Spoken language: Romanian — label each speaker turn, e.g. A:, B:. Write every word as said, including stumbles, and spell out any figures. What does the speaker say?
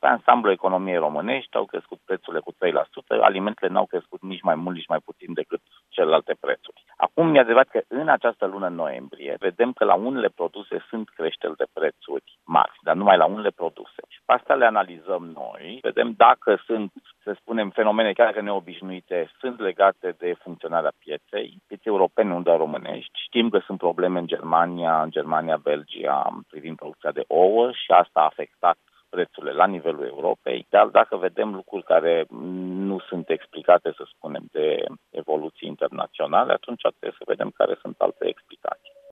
A: Pe ansamblu economiei românești au crescut prețurile cu trei la sută, alimentele n-au crescut nici mai mult, nici mai puțin decât celelalte prețuri. Acum, e adevărat că în această lună noiembrie vedem că la unele produse sunt creșteri de prețuri mari, dar numai la unele produse. Și pe asta le analizăm noi, vedem dacă sunt, să spunem, fenomene chiar că neobișnuite, sunt legate de funcționarea pieței, pieței europene, nu doar românești. Știm că sunt probleme în Germania, în Germania, Belgia, privind producția de ouă și asta a afectat prețurile la nivelul Europei, dar dacă vedem lucruri care nu sunt explicate, să spunem, de evoluții internaționale, atunci trebuie să vedem care sunt alte explicații.